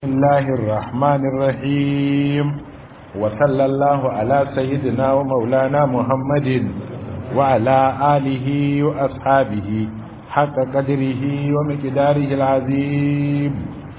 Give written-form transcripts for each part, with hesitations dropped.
الله الرحمن الرحيم وصلى الله على سيدنا ومولانا محمد وعلى آله وأصحابه حق قدره ومقداره العظيم.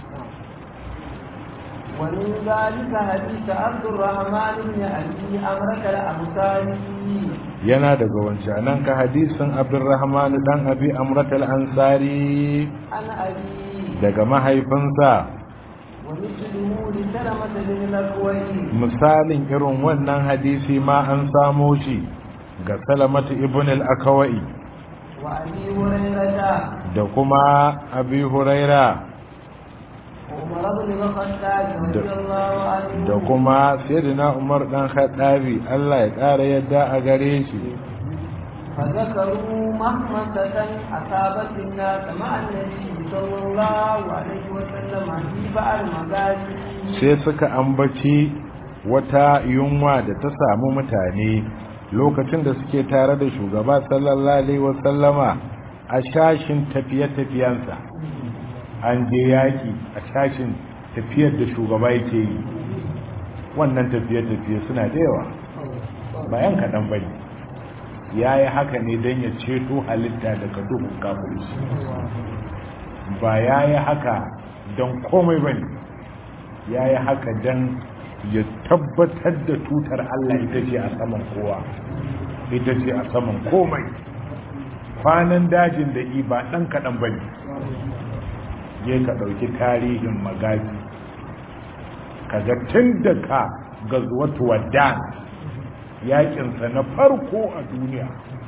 ومن ذلك حديث عبد الرحمن بن أبي أمرة الأنصاري yana daga wancanan ka hadisin Abdurrahman dan Abi Amrat al-Ansari عن أبي daga mahaifinsa. ومثله لسلمة بن الأكوع misalin irin wannan hadisi ma an samo shi ga Salamatu ibn al-Akwa'i وأبي هريرة da kuma Abi Huraira وعمر بن الخطاب رضي الله عنه da kuma Sayyidina Umar dan Khattabi Allah ya ƙara yadda a gare shi. فذكروا مهمسة أصابت الناس مع النبي صلى الله عليه وسلم في بعض المغازي sai suka ambaci wata yunwa da ta samu mutane lokacin da suke tare da shugaba sallallahu alaihi wasallama a shashin tafiye-tafiyensa. An je yaki a shashin tafiyar da shugaba yake yi. Wannan tafiye-tafiye suna da yawa bayan kaɗan bane. Ya yi haka ne don ya ceto halitta daga duhun kafirci, ba ya yi haka don komai bane. Ya yi haka don ya tabbatar da tutar Allah ita ce a saman kowa, ita ce a saman komai. Kwanan dajin da ba ɗan kaɗan ba ne. Je ka ɗauki tarihin magaji kaga tun da ka gazuwatu wadda yakinsa na farko a duniya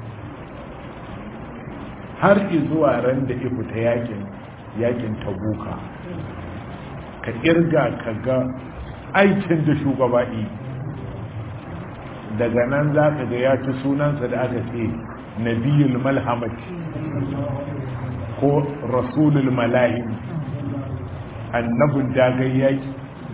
har zuwa ran da fita yakin tabuka, ka kirga ka ga aikin da shugaba yi. Daga nan za ka ga ya ci sunansa da aka ce nabiyul malhamati ko rasulul mala'im, annabin dagayyaki.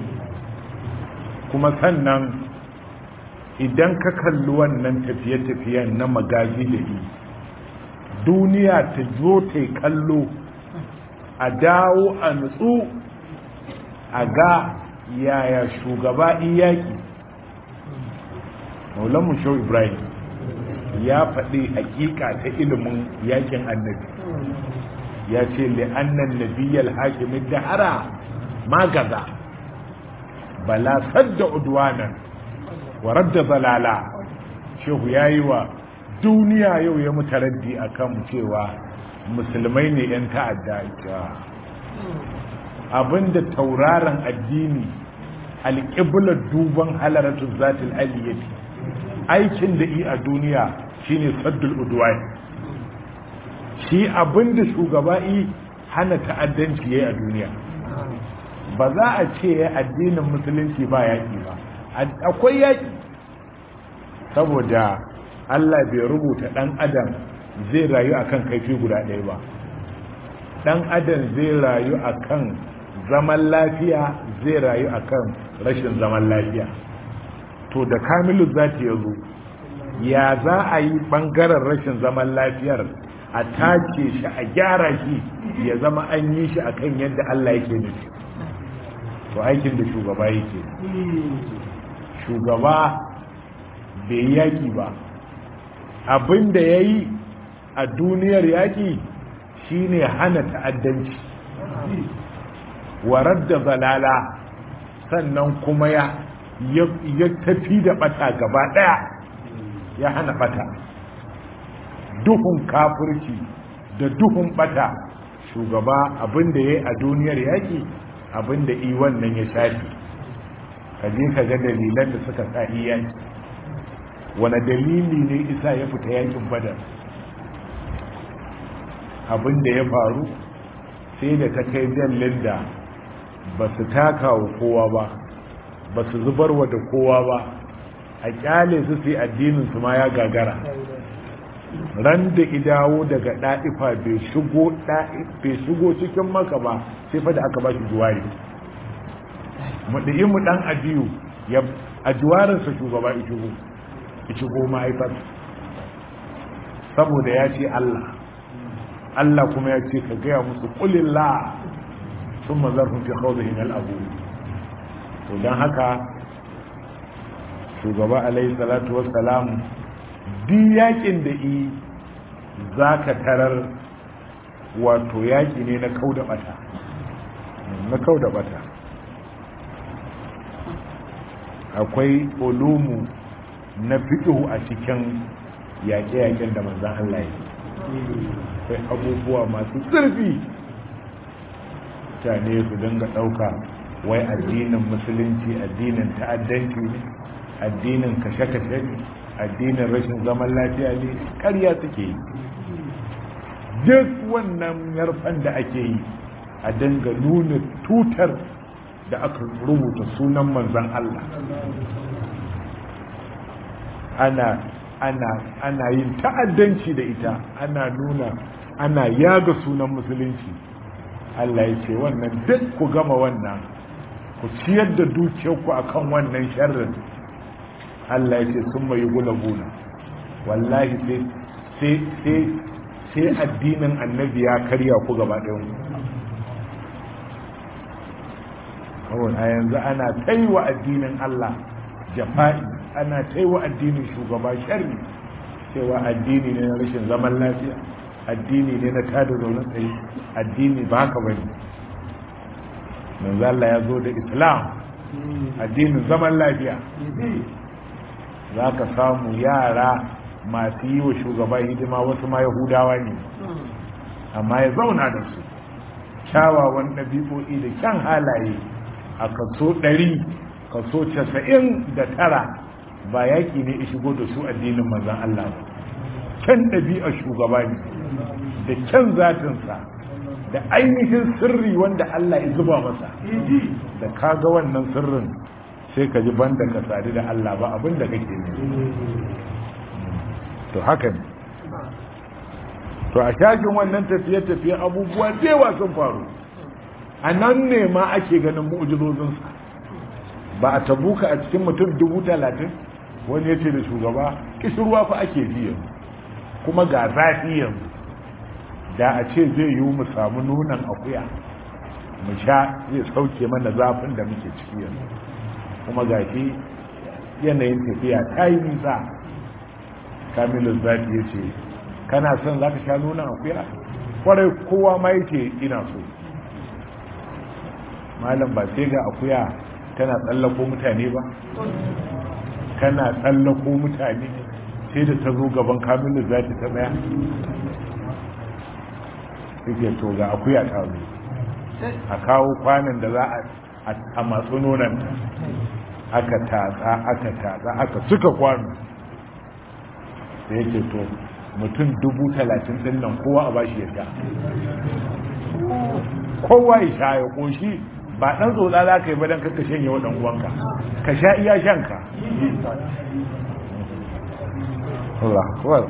Kuma sannan idan ka kalli wannan tafiye-tafiyen na magaji da yi, duniya ta zo ta kallo a dawo a nutsu a ga yaya shugaba iyaki. Maulamu Shehu Ibrahim ya faɗi hakika ta ilimin yakin annabi. Ya ce li'annan nabiyyal hakimin dahara magaza bala sadda udwanan wa radda balala. Shehu yayi wa duniya yau ya mutaraddi akan cewa musulmai ne yan ta'adda. Abinda tauraron addini alƙiblar duban halaratul zatil aliyati aikin da yi a duniya shine saddul udwan. Shi abinda shugaba yi hana ta'addanci yayi a duniya. Ba za a ce addinin musulunci ba yaki ba, akwai yaki, saboda Allah bai rubuta dan adam zai rayu akan kaifi guda ɗaya ba. Dan adam zai rayu akan zaman lafiya, zai rayu akan rashin zaman lafiya. To da kamilu zati yazo, ya za a yi bangaren rashin zaman lafiyar a tace shi a gyara shi ya zama an yi shi akan yadda Allah yake nufi. To aikin da shugaba yake, shugaba bai yaki ba. Abin da ya yi a duniyar yaki shine hana ta'addanci, warar da zalala, sannan kuma ya tafi da bata gaba daya, ya hana bata. Duhun kafirci da duhun bata shugaba abinda yayi a duniyar yaki abinda yi wannan ya shafi. Kaje ka ga dalilan da suka sa yaki. Wani dalili ne isa ya fita yakin Badar? Abinda ya faru sai da ta kai dallin da ba su taka wa kowa ba su zubarwa da kowa ba, a kyale su sai addinin su ma ya gagara. Ran da idawo daga ɗa'ifa bai shigo cikin Maka ba sai fa da aka ba shi juwari. Muɗi'imu ɗan Adiyu a juwarinsa shugaba shigo mahaifar, saboda ya ce Allah kuma ya ce ka gaya musu ƙulillah sun mazarfin fi khawdihim al-abu. To dan haka shugaba alaihi salatu wassalam duk yakin da yi zaka tarar wato yaki ne na kauda bata akwai ulumu na fiqhu a cikin yaƙe-yaƙen da manzon Allah ya akwai abubuwa masu zurfi mutane su dinga ɗauka wai addinin musulunci addinin ta'addanci ne addinin kashe-kashe ne addinin rashin zaman lafiya ne ƙarya suke yi duk wannan yarfan da ake yi a dinga nuna tutar da aka rubuta sunan manzan Allah ana yin ta'addanci da ita ana yaga sunan musulunci. Allah ya ce wannan duk ku gama wannan ku ciyar da dukiyarku akan wannan sharrin. Allah ya ce sun mai gulaguna wallahi sai addinin annabi ya karya ku gaba ɗayan ku. A yanzu ana taiwa addinin Allah jafa'i, ana taiwa addinin shugaba sharri, cewa addini ne na rashin zaman lafiya, addini ne na tada zaune tsaye, addini ba haka bane. manzo Allah ya zo da Islam, addinin zaman lafiya. Za ka samu yara masu yi wa shugaba hidima wasu ma Yahudawa ne, amma ya zauna da su kyawawan ɗabi'o'i da kyan halaye a kaso 100, kaso 99 ba yaƙi ne ya shigo da su addinin manzon Allah ba. Kyan ɗabi'ar shugaba ne da kyan zatinsa da ainihin sirri wanda Allah ya zuba masa, da kaga wannan sirrin sai ka ji banda ka sadu da Allah ba abin da kake ne. To haka ne. To a shashin wannan tafiye-tafiye abubuwa da yawa sun faru, a nan ne ma ake ganin mu'ujizozinsa. Ba a tabuka a cikin mutum 30,000 wani ya ce da shugaba kishirwa fa ake ji yanzu, kuma ga zafi yanzu, da a ce zai yiwu mu samu nunan akuya mu sha zai sauke mana zafin da muke ciki yanzu, kuma ga shi yanayin tafiya ta yi nisa. Kamilu zafi ya ce kana son za ka sha nunan akuya? Kwarai kowa ma yake ina so. Malam ba sai ga akuya tana tsallako mutane ba, tana tsallako mutane sai da ta zo gaban Kamilu zafi ta tsaya. Yake to ga akuya ta zo, a kawo kwanan da za a matsu nonon, aka tatsa aka suka kwano. da yake to mutum 30,000 din nan kowa a bashi ya sha, kowa ya sha ya koshi, ba dan tsotsa za ka yi ba dan ka shanye wa dan uwanka, ka sha iya shanka. Allah akbar.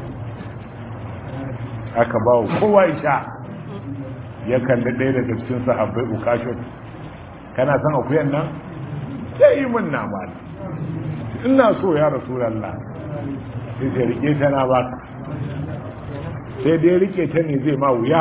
Aka bawo kowa ya sha. Ya kalli ɗaya daga cikin sahabbai Ukashot, kana son akuyan nan? Sai yi min na mali, ina so ya Rasulullah. Sai sai rike ta na baka, sai dai rike ta ne zai ma wuya.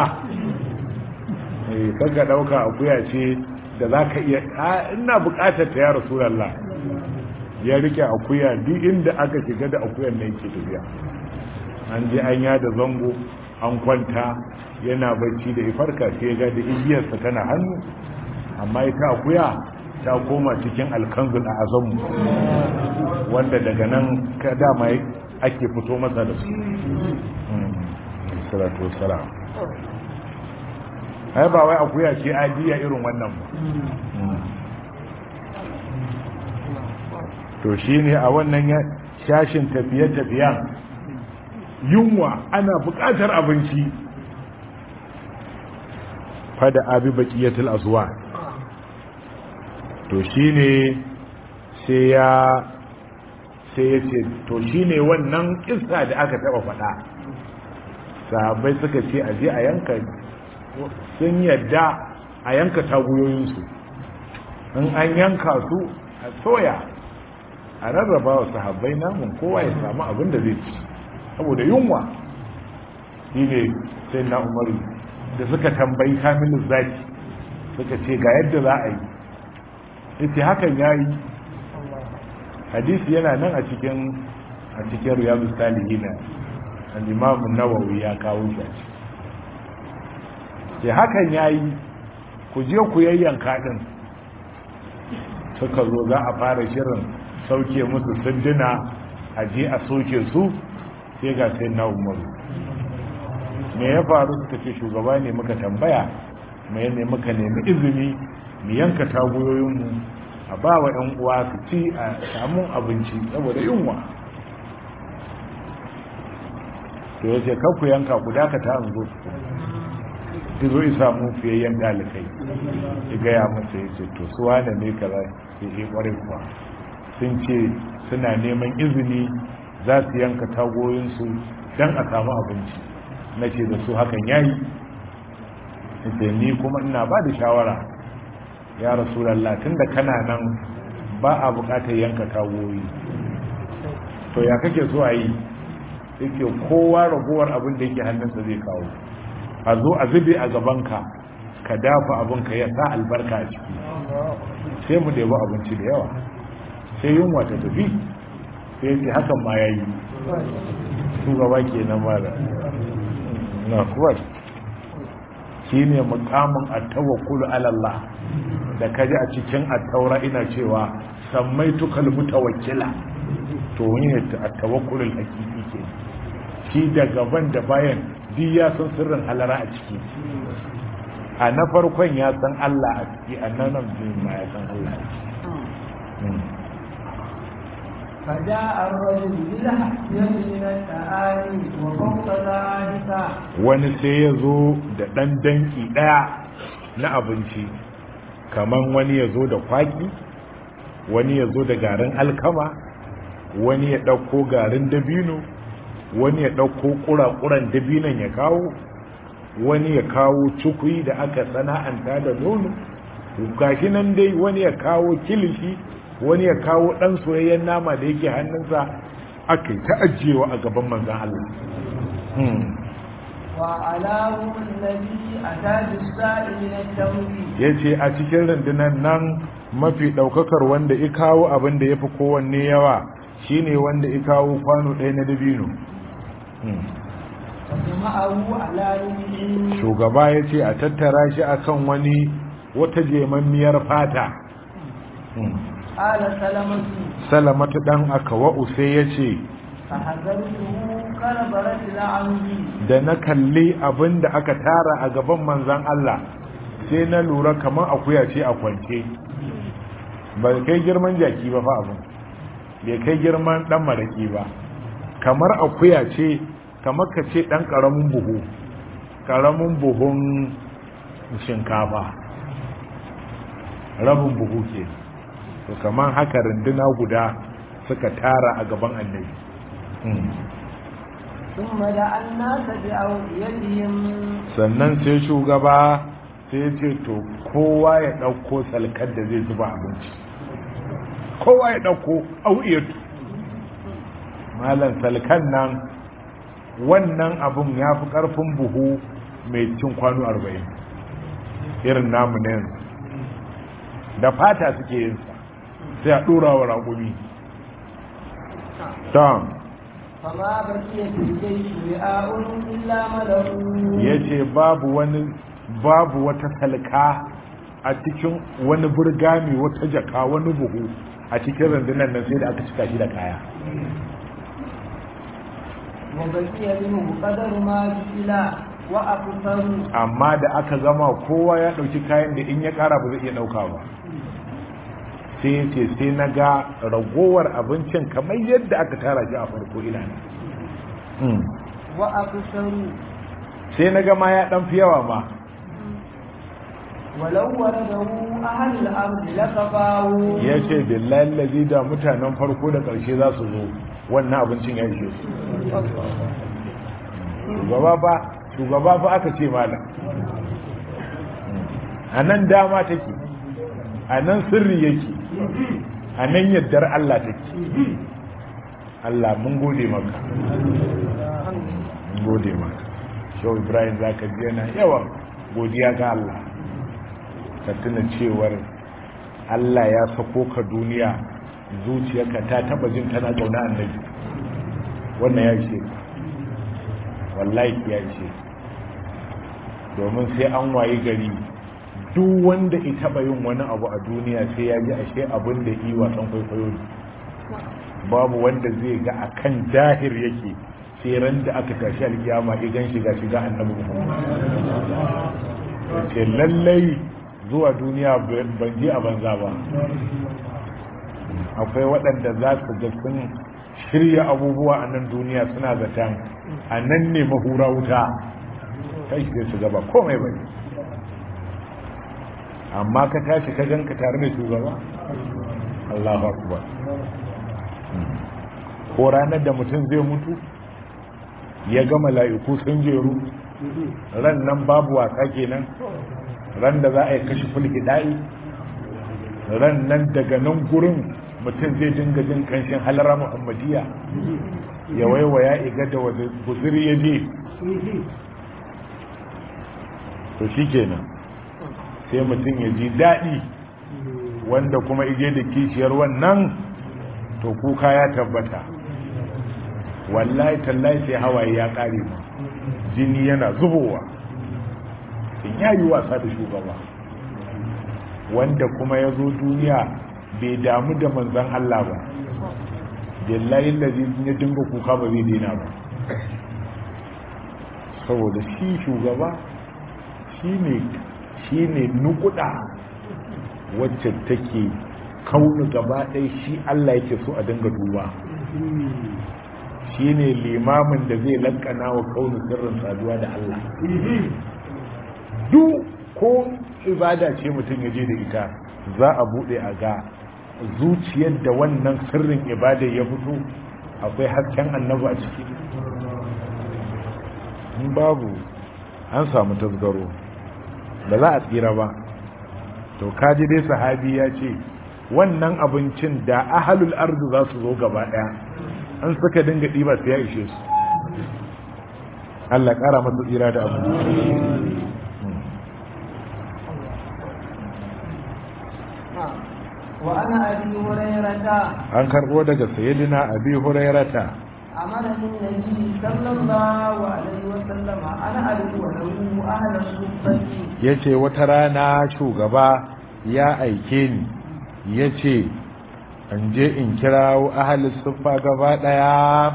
Kaga ɗauka akuya ce da za ka iya, ina buƙatar ta ya Rasulullah. Ya rike akuya duk inda aka shiga da akuyan nan yake tafiya. An je an yada zango, an kwanta, yana bacci da ifarka sai ga da igiyarsa tana hannu, amma ita akuya ta koma cikin alkanzul a azamu, wanda daga nan ka dama ake fito masa da su. Salatu wassalam. Ai ba wai akuya ce adiya irin wannan ba. To shine a wannan shashin tafiye-tafiyen yunwa, ana buƙatar abinci. Fada abi baqiyatul azwa, to shine sai ya ce to shine wannan kissa da aka taba faɗa, sahabbai suka ce a je a yanka, sun yadda a yanka taguyoyinsu, in an yanka su a soya a rarraba wa sahabbai namun kowa ya samu abin da zai ci saboda yunwa. Shine sai na Umaru da suka tambayi Kamilu zaki suka ce ga yadda za a yi yace hakan yayi hadisi yana nan a cikin riyadus salihin al-imam an-nawawi ya kawo shi sai hakan yayi ku je ku yayyanka din suka zo za a fara shirin sauke musu sanduna a je a soke su sai ga sai na umaru me ya faru suka ce shugaba ne muka tambaya mai ne muka nemi izini mu yanka tagoyoyinmu a ba wa 'yan uwa su ci a samun abinci saboda yunwa to ya ce ku yanka ku dakata an zo ki zo isa mu fiyayyen dalikai ya gaya masa ya ce to su wane ne kaza ya ce kwarai kuwa sun ce suna neman izini za su yanka tagoyinsu don a samu abinci na ce da su hakan yayi ce ni kuma ina ba da shawara ya rasulallah tun da kana nan ba a bukatar yanka tagoyi to ya kake so a yi yake kowa ragowar abin da yake hannunsa zai kawo a zo a zube a gabanka ka dafa abinka ya sa albarka a ciki sai mu ɗebi abinci da yawa sai yunwa ta tafi sai ce hakan ma ya yi shugaba ke na mara na kuwa shi ne mukamin attawakkulu alallah da kaji a cikin attaura ina cewa sammai tukal mutawakkila to wani ne attawakkulul hakiki ke shi da gaban da bayan duk ya san sirrin halara a ciki a na farkon ya san Allah a ciki a nan ma ya san Allah a ciki فجاء الرجل بالحسن من التعالي وفوق ذلك wani sai ya zo da ɗan danki ɗaya na abinci kaman wani ya zo da kwaki wani ya zo da garin alkama wani ya ɗauko garin dabino wani ya ɗauko ƙuraƙuran dabinon ya kawo wani ya kawo cikui da aka sana'anta da nono gashi nan dai wani ya kawo kilishi wani ya kawo ɗan soyayyen nama da yake hannunsa aka yi ta ajiyewa a gaban manzan Allah wa alamun nabi a taji sa'i na tauri ya ce a cikin rundunar nan mafi ɗaukakar wanda ya kawo abin da ya fi kowanne yawa shine wanda ya kawo kwano ɗaya na dabino shugaba ya ce a tattara shi akan wani wata jemammiyar fata salamatu dan akawa'u sai ya ce da na kalli abin da aka tara a gaban manzan Allah sai na lura kamar akuya ce a kwance ba kai girman jaki ba fa abin bai kai girman dan maraki ba kamar akuya ce kamar ka ce dan karamin buhun shinkafa rabin buhu ke to kamar haka runduna guda suka tara a gaban annabi sannan sai shugaba sai ya ce to kowa ya ɗauko salkar da zai zuba abinci kowa ya ɗauko au'iyatu malam salkan nan wannan abun ya fi ƙarfin buhu mai cin kwano 40 irin namu na yanzu da fata suke yin sa sai a ɗora wa raƙumi tom ya ce babu wata salka a cikin wani burgami wata jaka wani buhu a cikin rundunar nan sai da aka cika shi da kaya amma da aka gama kowa ya ɗauki kayan da in ya ƙara ba zai iya ɗauka ba sai ce sai na ga ragowar abincin kamar yadda aka tara shi a farko ina ne sai na ga ma ya ɗan fi yawa ma ya ce billahi lazi da mutanen farko da ƙarshe za su zo wannan abincin ya ishe su shugaba fa aka ce malam a nan dama take a nan sirri yake a nan yaddar Allah take Allah mun gode maka mun gode maka shau Ibrahim zaka ji yana yawan godiya ga Allah ka tuna cewar Allah ya sako ka duniya zuciyarka ta taba jin tana kauna annabi, wannan ya ishe wallahi ya ishe. domin sai an wayi gari duk wanda ya taba yin wani abu a duniya sai ya ji ashe abin da yi wasan kwaikwayo ne. Babu wanda zai ga akan dahir yake sai ran da aka tashi alkiyama idan shiga annabi Muhammad ce lallai zuwa duniya ban je a banza ba. Akwai waɗanda za su ga sun shirya abubuwa a nan duniya suna zaton a nan ne mahura wuta kai shi su gaba komai bane, amma ka tashi ka ganka tare da shugaba Allahu akbar. Ko ranar da mutum zai mutu ya ga mala'iku sun jeru, ran nan babu wasa kenan, ran da za a yi kashi fulhida'i, ran nan daga nan gurin mutum zai dinga jin kanshin halara muhammadiya, ya waiwaya iga da wadda guzuri ya je, to shi kenan sai mutum ya ji daɗi. Wanda kuma ije da kishiyar wannan to kuka ya tabbata, wallahi tallahi sai hawaye ya ƙare mu, jini yana zubowa in yayi wasa da shugaba. Wanda kuma ya zo duniya bai damu da manzan Allah ba, billahi allazi ya dinga kuka ba zai daina ba, saboda shi shugaba shine nukuda wacce take kaunu gaba ɗaya, shi Allah yake so a dinga duba. shine limamin da zai lankana wa kaunu sirrin saduwa da Allah. Duk ko ibada ce mutum ya je da ita za a bude a ga zuciyar da wannan sirrin ibada ya fito akwai hasken annabi a ciki. In babu an samu tasgaro ba za a tsira ba. To kaji dai sahabi ya ce wannan abincin da ahalul ardu za su zo gaba daya an suka dinga ɗiba su ya ishe su. Allah ƙara masa tsira da abu. وأنا أبي هريرة an karɓo daga sayyidina abi hurairata أمرني النبي صلى الله عليه وسلم أنا أدعو له أهل الصفة. yace wata rana shugaba ya aike ni yace an je in kirawo ahli suffa gaba daya.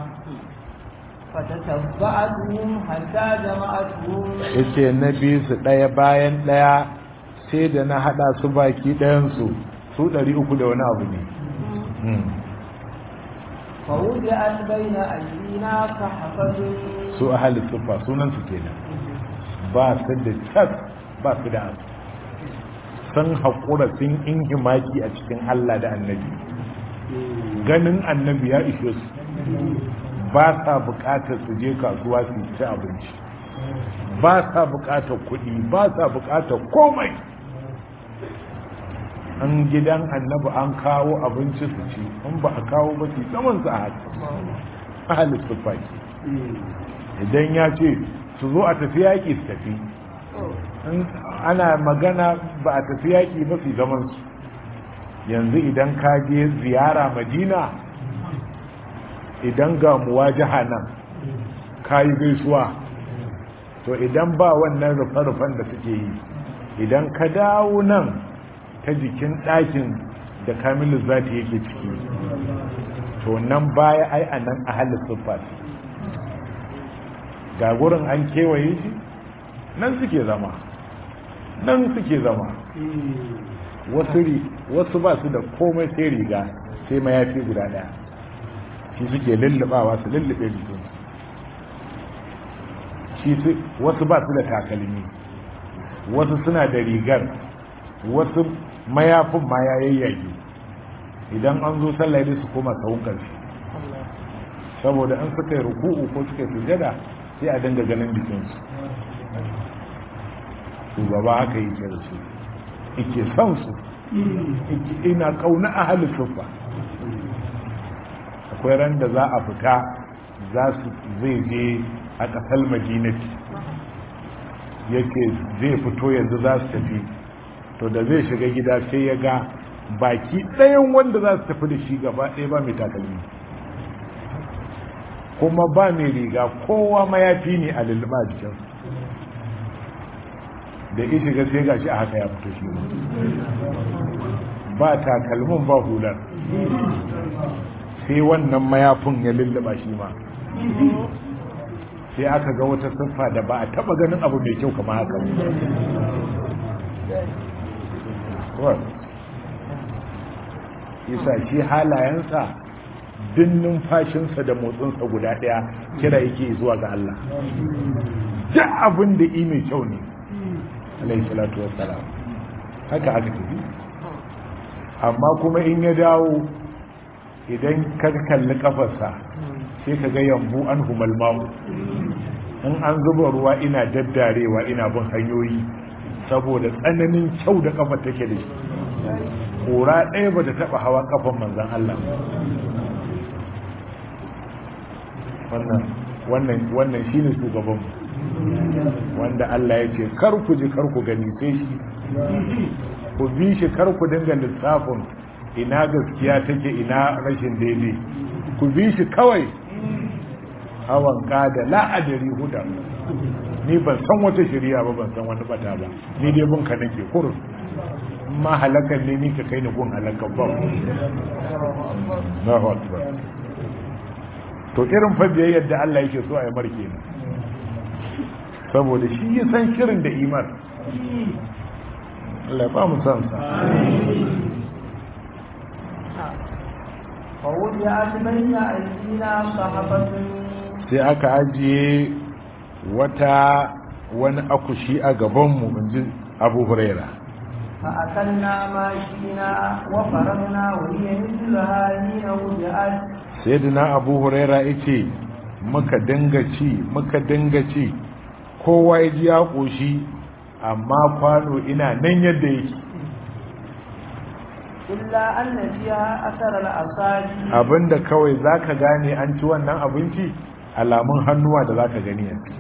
فتتبعتهم حتى جمعتهم. yace na bi su daya bayan daya sai da na hada su baki dayan su 300 da wani abu ne. فوضعت بين أيدينا صحفة. su ahli suffa sunan su kenan ba su da tas ba su da san haƙura sun ingimaki a cikin Allah da annabi, ganin annabi ya ishe su, ba sa buƙatar su je kasuwa su ci abinci, ba sa buƙatar kuɗi, ba sa buƙatar komai. An gidan annabi an kawo abinci su ci, an ba a kawo ba su saman su a haka ahalin sufaki. Idan ya ce su zo a tafi yaƙi su tafi, ana magana ba a tafi yaƙi ba su zaman su. Yanzu idan ka je ziyara Madina, idan ga muwajaha nan ka yi gaisuwa, to idan ba wannan rufe-rufen da suke yi, idan ka dawo nan ta jikin ɗakin da Kamilu Zati yake ciki, to nan baya ai a nan ahalin suffa ga gurin an kewaye shi, nan suke zama, nan suke zama. Wasu ba su da komai sai riga sai mayafi guda ɗaya, shi suke lullubawa su lullube jikin. Wasu ba su da takalmi, wasu suna da rigar, wasu mayafin ma ya yayyage. Idan an zo sallah su koma sahun ƙarshe, saboda an suka yi ruku'u ko suka yi sujada sai a dinga ganin jikinsu. Shugaba haka yake da su, yake son su, ina kauna ahli sufa. Akwai ran da za a fita zai je a ƙasar Madinati, yake zai fito yanzu za su tafi, to da zai shiga gida sai ya ga baki ɗayan wanda za su tafi da shi gaba ɗaya ba mai takalmi kuma ba mai riga, kowa mayafi ne a lulluɓa jikin da ya shiga sai gashi a haka ya fito shi ba takalmin ba hular sai wannan mayafin ya lulluɓa shi ma sai aka ga wata siffa da ba a taba ganin abu mai kyau kamar haka isa shi halayensa din numfashinsa da motsinsa guda daya kira yake zuwa ga Allah duk abin da yi mai kyau ne alayhi salatu wassalam haka aka tafi amma kuma in ya dawo idan ka kalli kafarsa sai ka ga yambu an humalmamu in an zuba ruwa ina daddarewa ina bin hanyoyi saboda tsananin kyau da kafa take da shi kora ɗaya ba ta taɓa hawa kafan manzan Allah wannan shi ne shugabanmu wanda Allah ya ce kar ku ji kar ku gani sai shi ku bi shi kar ku dinga lissafin ina gaskiya take ina rashin daidai ku bi shi kawai hawan kada la'adari huda ni ban san wata shari'a ba ban san wani bata ba ni dai bin ka nake kurun ma halakan ne ni ka kai ni gun halakan ba na hotba to irin fa biyayyar da Allah yake so a yi marke ne saboda shi ya san shirin da imar Allah ba mu san sa sai aka ajiye wani akushi a gabanmu in ji Abu Huraira فأكلنا ما شئنا وفرغنا وهي مثلها حين وضعت سيدنا أبو هريرة يتي muka dinga ci kowa ya ji ya ƙoshi amma kwano ina nan yadda yake illa anna fiha athar al-asabi abinda kawai zaka gane an ci wannan abinci alamun hannuwa da zaka gani yanzu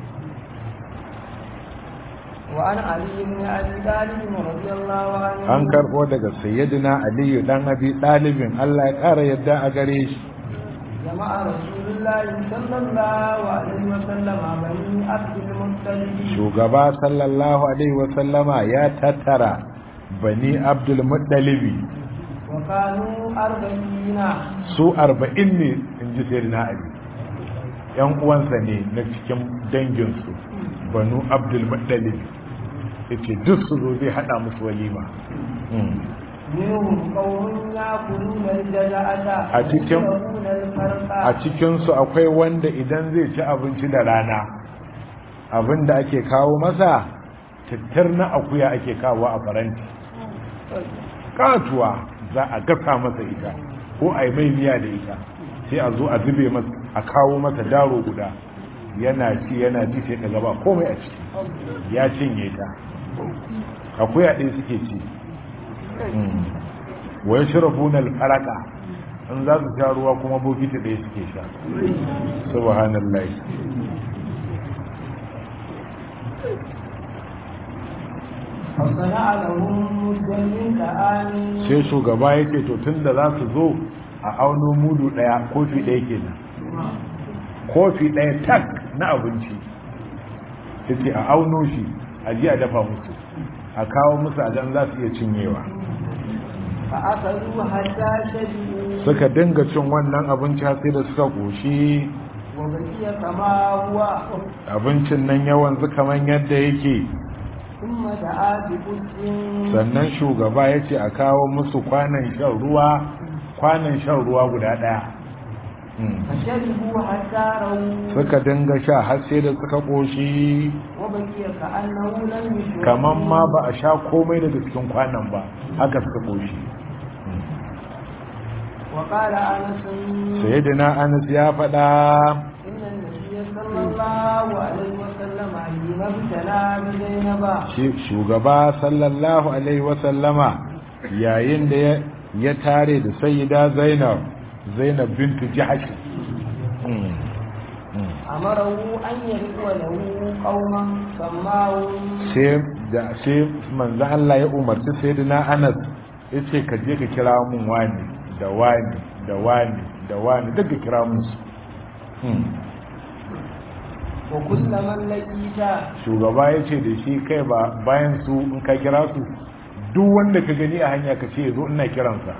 وعن علي بن ابي طالب رضي الله عنه an karbo daga sayyidina ali dan abi talibin Allah ya kara yadda a gare shi jama'a rasulullahi sallallahu alaihi wasallam bani abdul muttalib shugaba sallallahu alaihi wasallama ya tattara bani abdul muttalib wa kanu 40 su 40 ne inji sayyidina ali yan uwansa ne na cikin danginsu banu abdul muttalib yace duk su zo zai hada musu walima a cikin su akwai wanda idan zai ci abinci da rana abinda ake kawo masa tattar na akuya ake kawo a faranti katuwa za a gasa masa ita ko a yi mai miya da ita sai a zo a zube masa a kawo masa daro guda yana ci sai ka gaba komai a ciki ya cinye ta akuya ɗaya suke ci wai shirabun alfaraka in za su sha ruwa kuma bokiti ɗaya suke sha subhanallah sai shugaba ya ce to tun da za su zo a auno mudu ɗaya kofi ɗaya kenan kofi ɗaya tak na abinci ta ce a auno shi a ji a dafa musu a kawo musu a jan za su iya cinyewa suka dinga cin wannan abinci sai da suka ƙoshi abincin nan yawan kaman yadda yake sannan shugaba ya ce a kawo musu kwanan shan ruwa guda ɗaya suka dinga sha har sai da suka ƙoshi kamar ma ba a sha komai daga cikin kwanan ba haka suka ƙoshi sayyidina Anas ya faɗa shugaba sallallahu alaihi wasallama yayin da ya tare da sayyida Zainab bintu Jahash amarahu an yarwa lahu qauman sammahu sai da sai manzo Allah ya umarci sayyidina Anas yace ka je ka kira mun wani da wani da wani da wani duka kira mun su wa kullaman laqita shugaba yace da shi kai ba bayan su in ka kira su duk wanda ka gani a hanya ka ce zo ina kiransa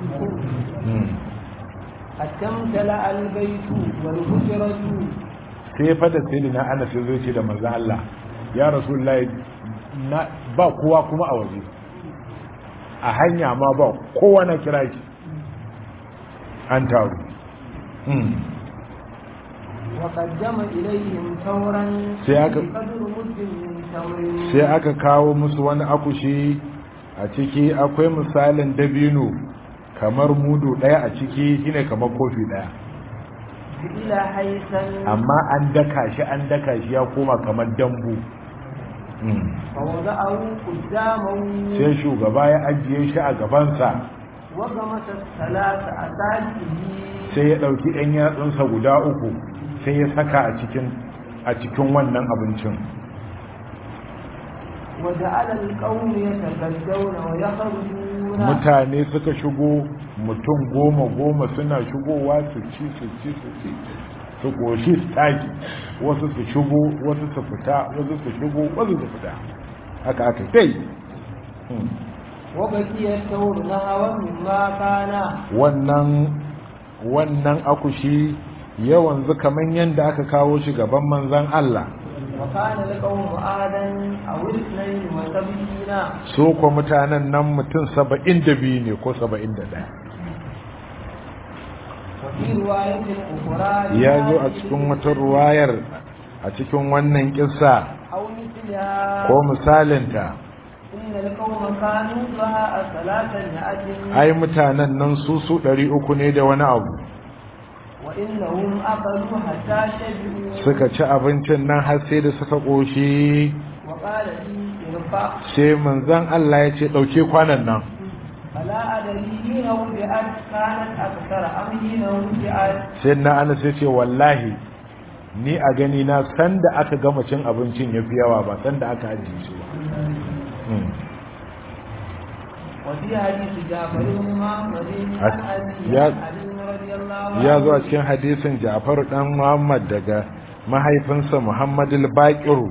atamtala albaytu wal hujratu sai fa da sayyidina Anas ya zo ce da manzo Allah ya rasulullahi na ba kowa kuma a waje a hanya ma ba kowa na kira shi an taru wa qaddama ilayhim tawran sai aka kawo musu wani akushi a ciki akwai misalin dabino kamar mudu daya a ciki shine kamar kofi daya amma an daka shi ya koma kamar dambu sai shugaba ya ajiye shi a gabansa sai ya ɗauki ɗan yatsunsa guda uku sai ya saka a cikin wannan abincin mutane suka shigo mutum goma suna shigowa su ci su koshi su taki wasu su shigo wasu su fita wasu su shigo wasu su fita haka aka kai wannan akushi yawan kaman yadda aka kawo shi gaban manzon Allah so ko mutanen nan mutum 72 ne ko 71 ya zo a cikin wata ruwayar a cikin wannan kissa ko misalinta ai mutanen nan su 300 ne da wani abu suka ci abincin nan har sai da suka ƙoshi sai manzon Allah ya ce ɗauke kwanan nan sai na ana sai ce wallahi ni a gani na sanda aka gama cin abincin ya fi yawa ba sanda aka ajiye shi ba ya zo a cikin hadisin Ja'far dan Muhammad daga mahaifinsa Muhammad al-Baqiru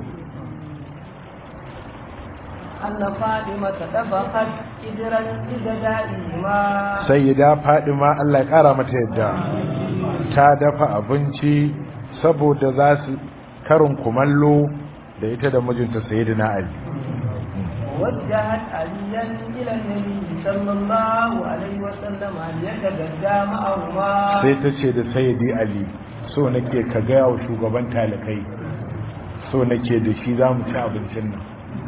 anna Fatima tadabaqat idran idada'ima sayyida Fatima Allah ya kara mata yadda ta dafa abinci saboda za su karin kumallo da ita da mijinta sayyidina Ali وجهت عليا الى النبي صلى الله عليه وسلم ان يتغدى معهما sai ta ce da sayyidi Ali so nake ka ga yawo shugaban talakai so nake da shi zamu ci abincin nan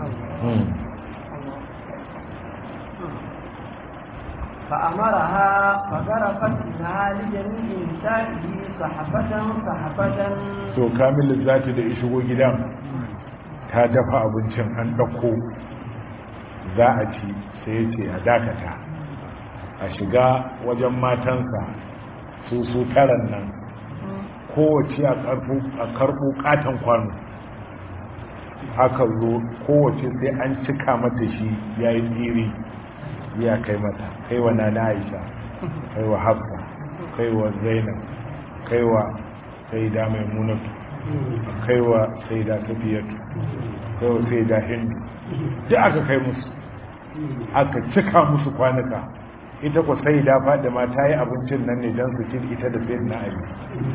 فأمرها فغرفت منها لجميع نسائه صحفة to kamil zati da shigo gidan ta dafa abincin an dauko za a ci sai ya ce a dakata a shiga wajen matansa su taran nan kowace a karɓo katon kwano aka zo kowace sai an cika mata shi ya yi tsiri ya kai mata kaiwa na Aisha kaiwa Hafsa kaiwa Zainab kaiwa Sayyida Maimunatu kaiwa Sayyida Safiyatu kaiwa Sayyida Hindu duk aka kai musu aka cika musu kwanuka ita ko Sayyida Fatima ta yi abincin nan ne don su ci ita da Sayyidina Ali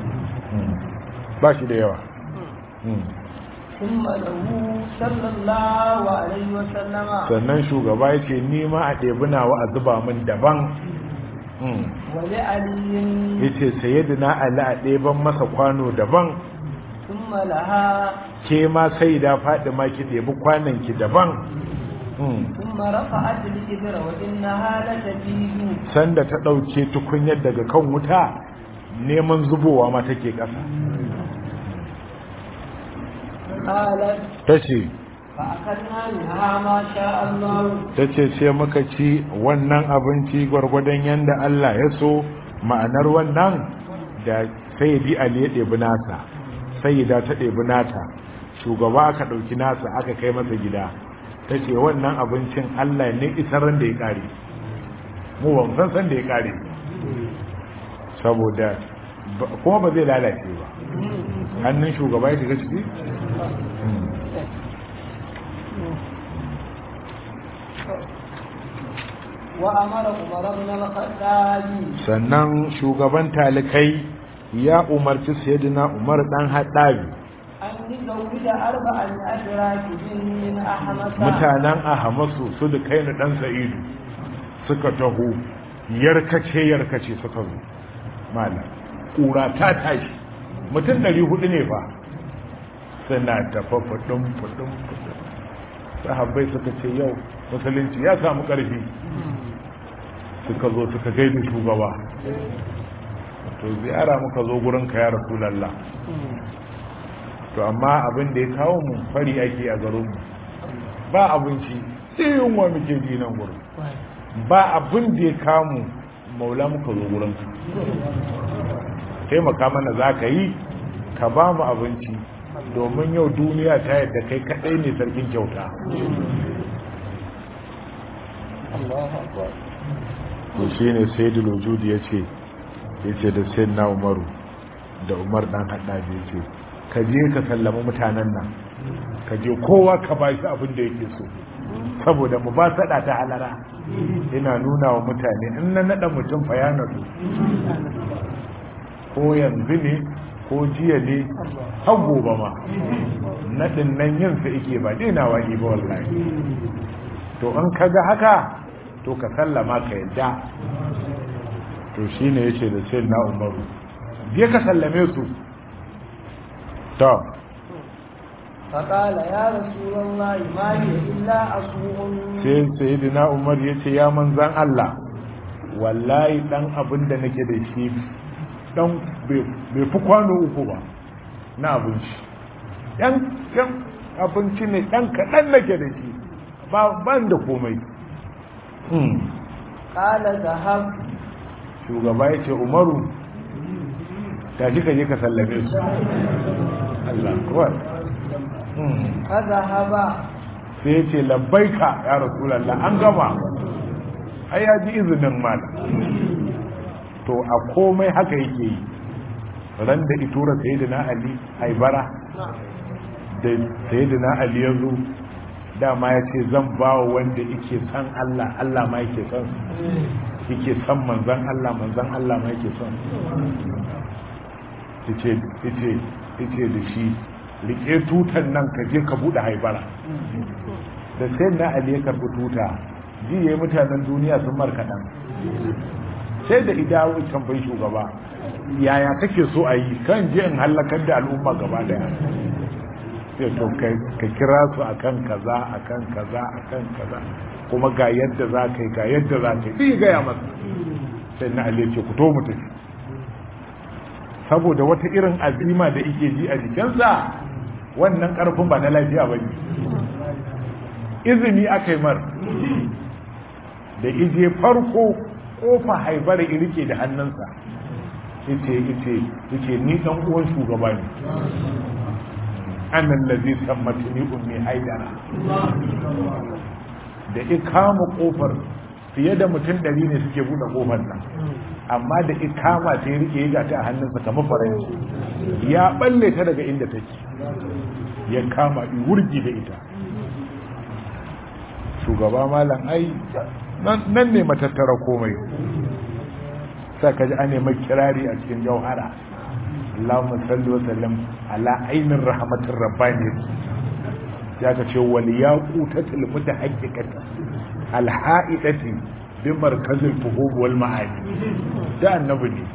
ba shi da yawa sannan shugaba ya ce nima a ɗebina wa a zuba min daban ya ce sayyidina Ali a ɗeban masa kwano daban ke ma sai da faɗi ma ki ɗebi kwanan ki daban sanda ta ɗauke tukunyar daga kan wuta neman zubowa ma take ƙasa ta ce ta ce sai muka ci wannan abinci gwargwadon yadda Allah ya so ma'anar wannan da sayyidi Ali ya ɗebi nasa sayyida ta ɗebi nata shugaba aka ɗauki nasa aka kai masa gida ta ce wannan abincin Allah ne isar ran da ya kare mu ba san da ya kare saboda kuma ba zai lalace ba hannun shugaba ya shiga ciki sannan shugaban talikai ya umarci sayyidina Umar dan Haɗabi mutanen Ahmasu su da kai dan Sa'idu suka taho yarkace suka zo mala kura ta tashi mutum 400 ne fa suna tafa fudin sahabbai suka ce yau musulunci ya samu ƙarfi suka zo suka gaida shugaba to ziyara muka zo gurin ka ya Rasulullah to amma abin da ya kawo mu fari ake a garin mu ba abinci sai yunwa muke ji nan gurin ba abin da ya kawo mu maula muka zo gurin ka taimaka mana za ka yi ka ba mu abinci domin yau duniya ta yadda kai kadai ne sarkin kyauta to shi ne sayyidul wujudi ya ce da sayyidina Umaru da Umar dan Haɗabi ya ce ka je ka sallama mutanen nan ka je kowa ka ba shi abin da yake so saboda mu ba sada ta halara ina nuna wa mutane in na nada mutum fa ya nadu ko yanzu ne ko jiya ne har gobe ma nadin nan yin sa yake ba dai na wani ba wallahi to in kaga haka to ka sallama ka yadda to shine yace da sayyidina Umaru je ka sallame su to faqala ya rasulullahi ma hiya illa asuun sai sayyidina Umar yace ya manzan Allah wallahi dan abin da nake da shi dan bai fi kwano uku ba na abinci yan abinci ne dan kadan nake da shi ba ban da komai kala zahab shugaba ya ce Umaru tashi ka je ka sallame su Allah kawai ka zahaba sai ya ce labbaika ya Rasulallah an gama ai ya ji izinin mala to a komai haka yake yi ran da itura sayyidina Ali haibara da sayyidina Ali ya zo dama ya ce zan ba wa wanda yake san Allah Allah ma yake son yake san manzan Allah manzan Allah ma yake son yace da shi rike tutan nan ka je ka bude haibara da sai na Ali ya karbi tuta ji yayi mutanen duniya sun markadan sai da idawo tambayi shugaba yaya kake so a yi kan je in halakar da al'umma gaba daya sai to ka kira su akan kaza akan kaza akan kaza kuma ga yadda za ka yi ga yadda za ka yi gaya masa sai na Ali ce ku to mu tafi saboda wata irin azima da yake ji a jikinsa wannan karfin ba na lafiya ba ne izini aka yi mar da ije farko kofa haibara irike da hannunsa yace ni dan uwan shugaba ne annan lazi sammatini ummi haidara da ikama kofar fiye da mutum 100 ne suke bude kofar nan amma da ikama ta rike ya ta a hannunsa kamar faranci ya balle ta daga inda take ya kama wurgi da ita shugaba malam ai nan ne matattara komai sai kaji an nemi kirari a cikin jauhara Allahumma salli wa sallam ala ainin rahmatir rabbani ya ka ce wal yaqutatil mutahaqqiqati al ha'idati bi markazil fuhum wal ma'ani da annabi ne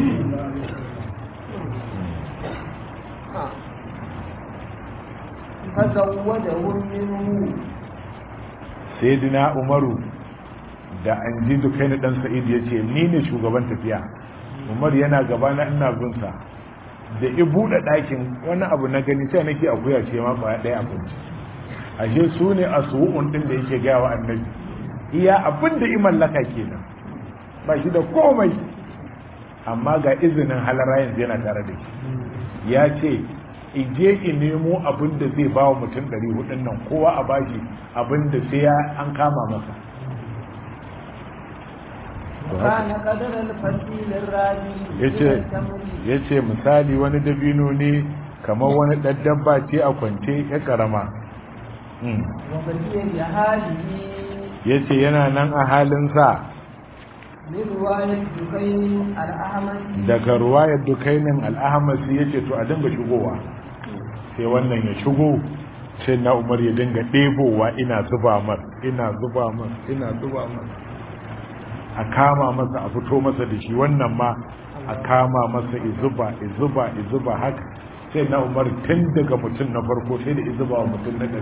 fazawwajahu minhu sayyidina Umaru da an ji dukai na dan Sa'id yace ni ne shugaban tafiya Umar yana gaba na ina binsa da i buɗe ɗakin wani abu na gani sai nake akuya ce ma ba ɗaya abinci ashe su ne asu'un din da yake gaya wa annabi iya abin da i mallaka kenan ba shi da komai amma ga izinin halara yanzu yana tare da shi ya ce ije in nemo abin da zai ba wa mutum 400 nan kowa a bashi abin da sai an kama masa ya ce misali wani dabino ne kamar wani dabba ce a kwance ya karama ya ce yana nan a halinsa daga ruwayar dukainin al'ahamasi ya ce to a dinga shigowa sai wannan ya shigo sai na umar ya dinga ɗebowa ina zuba mar a kama masa a fito masa da shi wannan ma a kama masa izuba haka sai na umar tun daga mutum na farko sai da izuba wa mutum na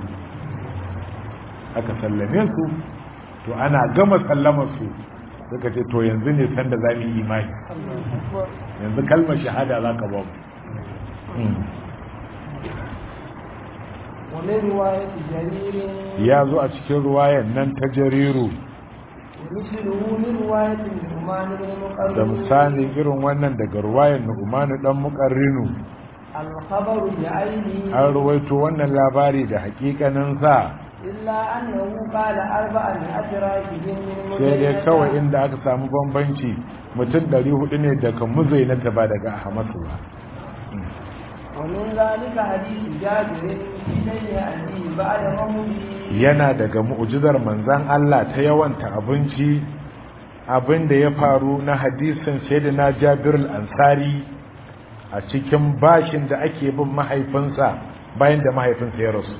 400 aka sallame su to ana gama sallamar su suka ce to yanzu ne sanda za mu yi imani yanzu kalmar shahada za ka ba mu ya zo a cikin ruwayan nan ta jariru da misali irin wannan daga ruwayan nu'manu dan muqarrinu an ruwaito wannan labari da hakikanin sa illa annahu qala arba'an atrafihim min sai dai kawai inda aka samu bambanci mutum 400 ne daga muzainata ba daga ahmadu ba ومن ذلك حديث جابر إليه أنه بعد موته yana daga mu'jizar manzon Allah ta yawanta abinci abinda ya faru na hadisin sayyidina Jabir al-Ansari a cikin bashin da ake bin mahaifinsa bayan da mahaifinsa ya rasu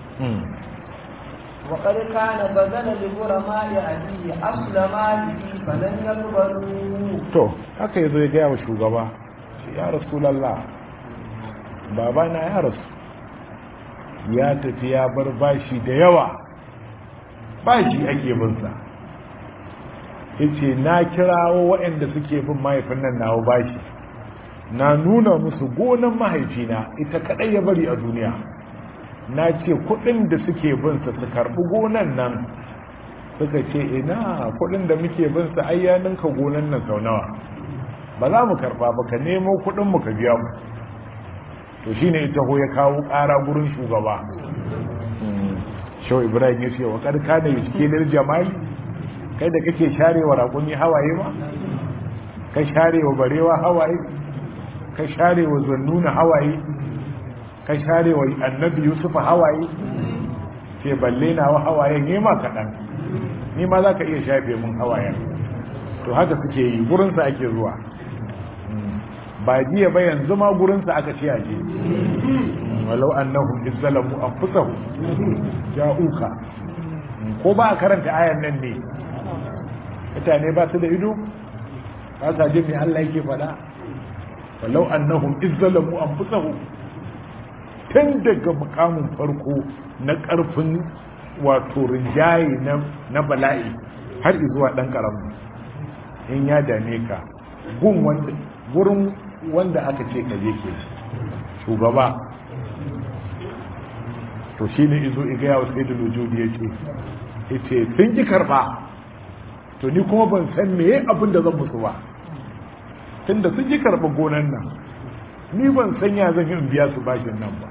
وقد كان بذل لغرماء أبيه أصل ماله فلن يقبلوا to haka yazo ya ga wa shugaba ya rasulullah baba na ya rasu ya tafi ya bar bashi da yawa bashi ake binsa yace na kirawo waɗanda suke bin mahaifin nan nawo bashi na nuna musu gonan mahaifina ita kadai ya bari a duniya na ce kudin da suke binsa su karbi gonan nan suka ce ina kudin da muke binsa ayyaninka gonan nan sau nawa ba za mu karba ba ka nemo kudin mu ka biya mu to shine ita ho ya kawo ƙara gurin shugaba shau ibrahim ya ce wa karka da yuskilil jamali kai da kake sharewa raƙumi hawaye ma ka sharewa barewa hawaye ka sharewa zannuna hawaye ka sharewa annabi yusuf hawaye ce balle nawa hawaye ne ma kaɗan ni ma za ka iya shafe mun hawayen to haka suke yi gurinsa ake zuwa ba jiya ba yanzu ma gurinsa aka ce aje walau annahum izzalamu anfusahum ja'uka ko ba a karanta ayan nan ne mutane ba su da ido ba sa jin me Allah yake faɗa walau annahum izzalamu anfusahum tun daga mukamin farko na ƙarfin wato rinjaye na bala'i har zuwa ɗan ƙaramin in ya dame ka gurin wanda aka ce ka je ke shugaba to shi ne izo igaya wa sai da lujudi ya ce sun ki karba to ni kuma ban san meye abin da zan musu ba tun da sun ki karba gonan nan ni ban san ya zan yi biya su bashin nan ba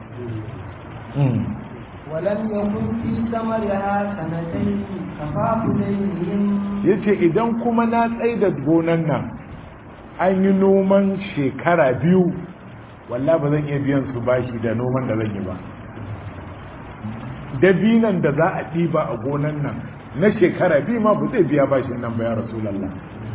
ولم يكن في ثمرها سنتين كفاف ليهم yace idan kuma na tsaida gonan nan an yi noman shekara biyu walla ba zan iya biyan su bashi da noman da zan yi ba dabinan da za a ɗiba a gonan nan na shekara biyu ma ba zai biya bashin nan ba ya rasulallah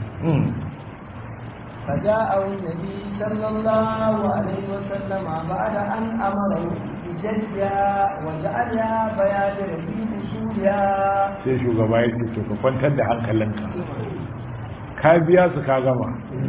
فجاءه النبي صلى الله عليه وسلم بعد أن أمره بجدها وجعلها بيادر في أصولها sai shugaba ya ce ka kwantar da hankalinka ka biya su ka gama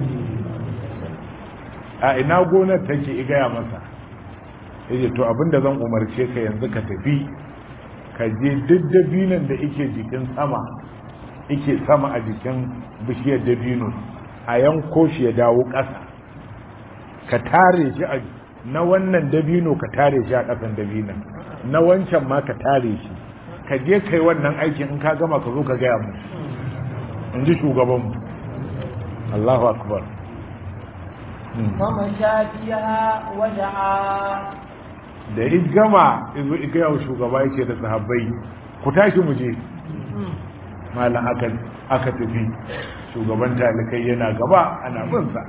a ina gonar take igaya masa yace to abinda zan umarce ka yanzu ka tafi ka je duk dabinan da yake jikin sama yake sama a jikin bishiyar dabino a yanko shi ya dawo ƙasa ka tare shi a na wannan dabino ka tare shi a ƙasan dabinan na wancan ma ka tare shi ka je kai wannan aikin in ka gama ka zo ka gaya mu in ji shugabanmu Allahu akbar فمشى فيها ودعا da igama izo igaya shugaba yake da sahabbai ku tashi mu je malam aka tafi shugaban talikai yana gaba ana bin sa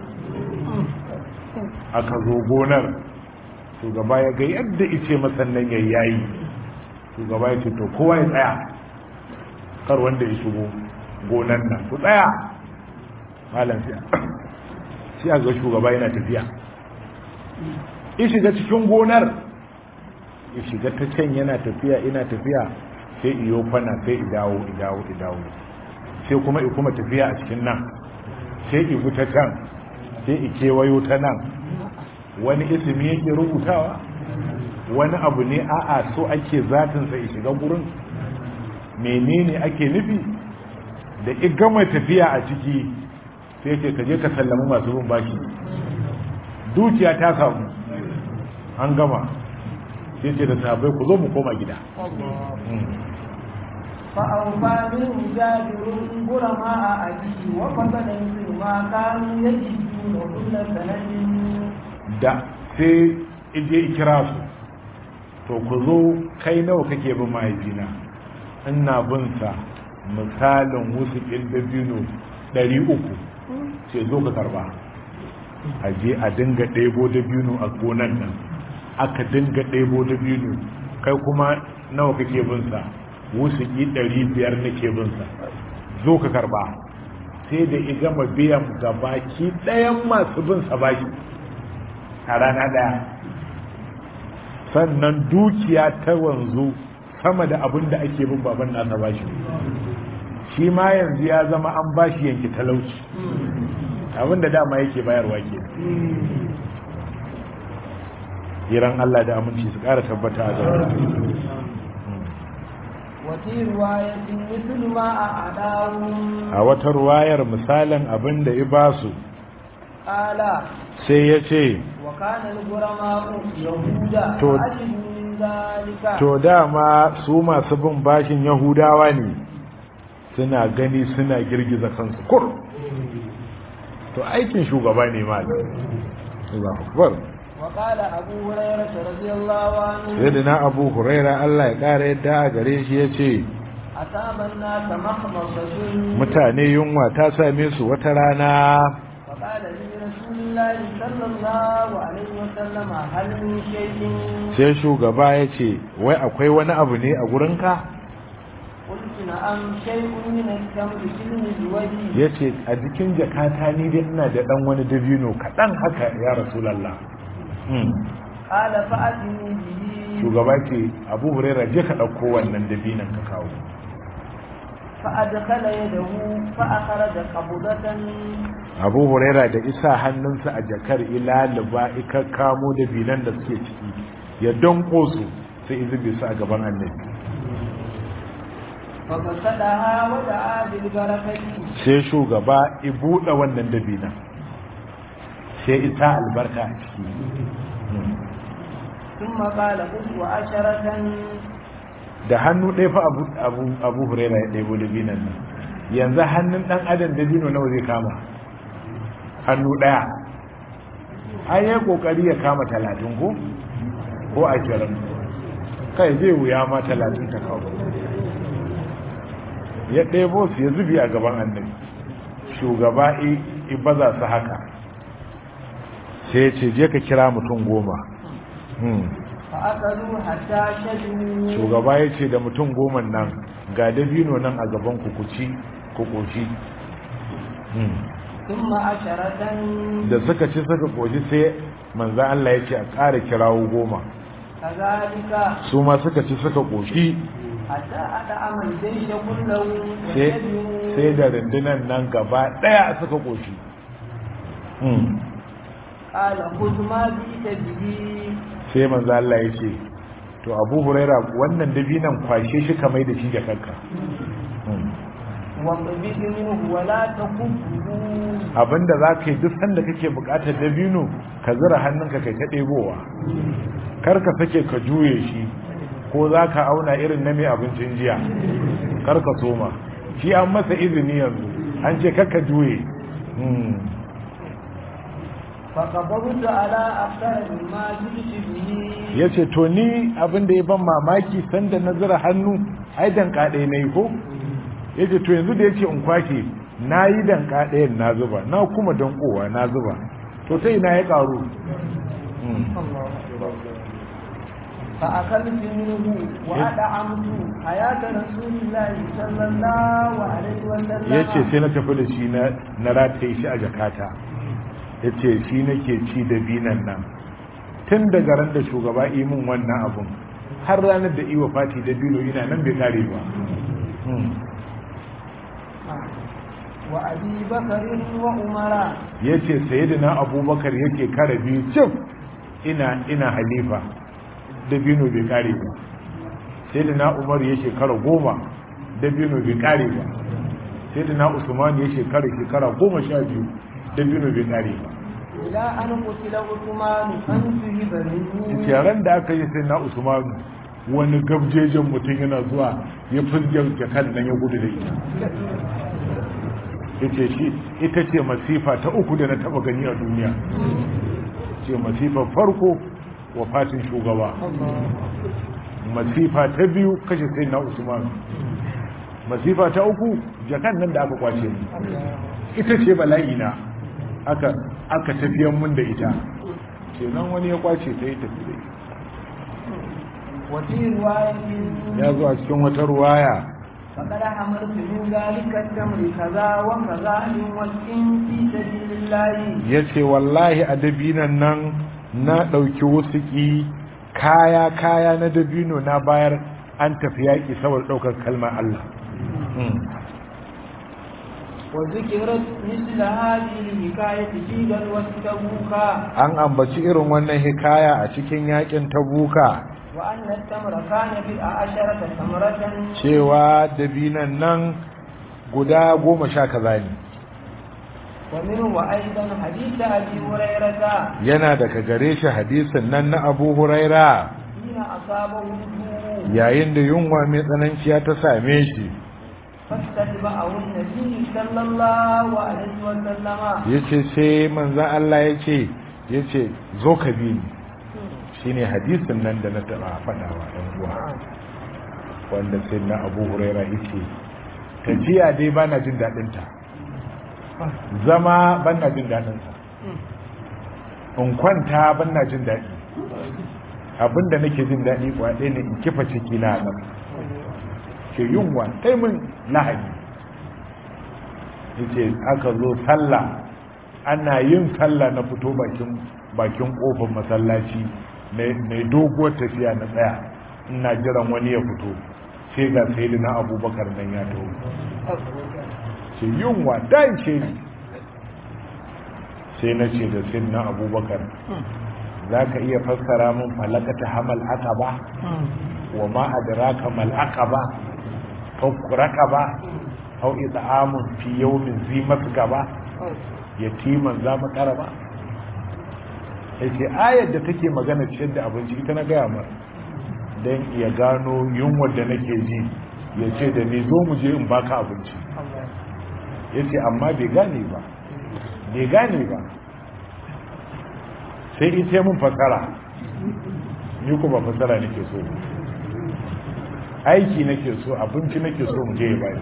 aka zo gonar shugaba ya ga yadda ice masannan yayi shugaba ya ce to kowa ya tsaya kar wanda ya shigo gonar nan ku tsaya malam sai a ga shugaba yana tafiya ya shiga cikin gonar ya shiga ta can yana tafiya ina tafiya sai iyo fana sai idawo sai kuma kuma tafiya a cikin nan sai ibu ta can sai ikewayo ta nan wani ismi yake rubutawa wani abu ne a'a so ake zatinsa ya shiga gurin menene ake nufi da igama tafiya a ciki sai ce kaje ka sallami masu bin bashi dukiya ta samu an gama sai ce da sahabbai ku zo mu koma gida فأوفى منه جابر غرماء أبيه وفضل ما كانوا يجدون كل سنة da sai ije kira su to ku zo kai nawa kake bin mahaifina ina bin sa misalin wasu dabino 300 sai zo ka karba a je a dinga ɗebo dabino a gonan nan aka dinga ɗebo dabino kai kuma nawa kake bin sa wasu 500 nake bin sa zo ka karba sai da igama biyan gabaki ɗayan masu bin sa baki a rana ɗaya sannan dukiya ta wanzu sama da abin da ake bin baban nasa bashi shi ma yanzu ya zama an bashi yanki talauci abin da dama yake bayarwa ke jiran Allah da aminci su ƙara tabbata a gaba a wata ruwayar misalin abin da ibasu sai ya ce to dama su masu bin bashin yahudawa ne suna gani suna girgiza kansu kur to aikin shugaba ne ma Allahu akbar sayyidina Abu Hurairah Allah ya kare yadda a gare shi yace mutane yunwa ta same su wata rana sai shugaba ya ce wai akwai wani abu ne a gurinka ya ce a jikin jakata ni dai ina da dan wani dabino kaɗan haka ya rasulallah shugaba ce Abu Hurairah je ka ɗauko wannan dabinan ka kawo فأدخل يده فأخرج قبضة Abu Huraira da isa hannunsa a jakar ilaliba ika kamo da binan da suke ciki ya donko su sai izube su a gaban annabi sai shugaba i buɗe wannan dabinan sai isa albarka a ciki da hannu ɗaya fa abu huraira ya ɗaibo dabinan nan yanzu hannun ɗan adam dabino nawa zai kama hannu ɗaya an yi ƙoƙari ya kama 30 ko 20 kai zai wuya ma 30 ta kawo ya ɗebo su ya zubi a gaban annabi shugaba i baza su haka sai ya ce je ka kira mutum 10 shugaba ya ce da mutum 10 nan ga dabino nan a gaban kukuci kukoshi da suka ci suka koshi sai manzo Allah ya ce a ƙara kirawo 10 su ma suka ci suka koshi sai da rundunan nan gaba ɗaya suka koshi sai manzo Allah ya ce to Abu Huraira wannan dabinan kwashe shi kamar da shi jakarka abinda za ka yi duk sanda kake bukatar dabino ka zura hannunka kai ta ɗebowa kar ka sake ka juye shi ko za ka auna irin na mai abincin jiya kar ka soma shi an masa izini yanzu an ce kar ka juye فقبضت على أكثر مما جئت به. yace to ni abin da ya ban mamaki sanda na zura hannu ai danka ɗaya na yi ko yace to yanzu da yace in kwashe na yi danka ɗayan na zuba na kuma dankowa na zuba to sai na ya ƙaru. فأكلت منه وأدعمت حياة رسول الله صلى الله عليه وسلم. yace sai na tafi da shi na rataye shi a jakata yace shi nake ci da binan nan tun daga ran da shugaba yi min wannan abun har ranar da iwa fati da bino ina nan bai kare ba. wa abi bakar wa umara yace sayyidina abubakar yake kare biyu cif ina halifa dabino bai kare ba. sayyidina umar ya shekara 10 dabino bai kare ba. sayyidina usman ya shekara 12 dabino bai kare ba. ila an qutila usman an tuhiba minhu yaran da aka yi sayyidina usman wani gabjejen mutum yana zuwa ya fizge kan nan ya gudu da ita. yace shi ita ce masifa ta uku da na taba gani a duniya. ce masifar farko wafatin shugaba, masifa ta biyu kashe sai na usman, masifa ta uku jakan nan da aka kwace ni ita ce bala'i na aka tafiyan mun da ita ce nan wani ya kwace ta yi tafi da ita. ya zo a cikin wata ruwaya فقد حملت من ذلك التمر كذا وكذا من وجه في سبيل الله. yace wallahi a dabinan nan na dauki wasuki kaya na dabino na bayar an tafi yaki saboda daukar kalmar Allah. وذكرت مثل هذه الحكاية في غزوة تبوك. an ambaci irin wannan hikaya a cikin yakin Tabuka. وأن التمر كان ب10 تمرة. cewa dabinan nan guda 10 kaza ne. ومنه أيضا حديث أبي هريرة. yana daga gare shi hadisin nan na Abu Huraira. حين أصابه الجوع. yayin da yunwa mai tsananciya ta same shi. فاستتبعه النبي صلى الله عليه وسلم. yace sai manzon Allah yace zo ka bi ni. shine hadisin nan da na taba faɗawa ɗan uwa wanda sai na Abu Huraira yace tafiya dai bana jin dadin ta, zama bana jin dadin sa, in kwanta bana jin dadi, abinda nake jin dadi kwa ɗaya ne in kifa ciki na nan ke yunwa sai mun lahadi. yace aka zo sallah, ana yin sallah na fito bakin kofar masallaci mai doguwar tafiya na tsaya ina jiran wani ya fito sai ga sayyidina Abubakar nan ya taho. ce yunwa dan ce sai na ce da sayyidina Abubakar zaka iya fassara min falakata hamal aqaba wa ma adraka mal aqaba fakuraka aw it'amun fi yawmin zi masgaba yatiman za mu karaba. yace ayar da take magana ciyar da abinci ita na gaya mar dan iya gano yunwar da nake ji yace da ni zo mu je in baka abinci. yace amma bai gane ba sai ita mun fasara, ni kuma fasara nake so, aiki nake so, abinci nake so mu je bai.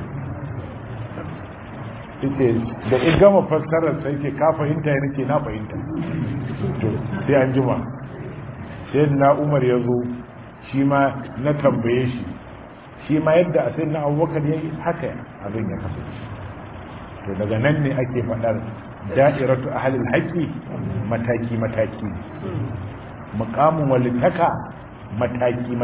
yace da in gama fassarar sai ke ka fahimta ya nake na fahimta. to sai an jima sai na Umar ya zo shi ma na tambaye shi ma yadda a sai na Abubakar yayi haka abin ya kasance. to daga nan ne ake faɗar da'iratu ahlul haqqi mataki muqamun walitaka mataki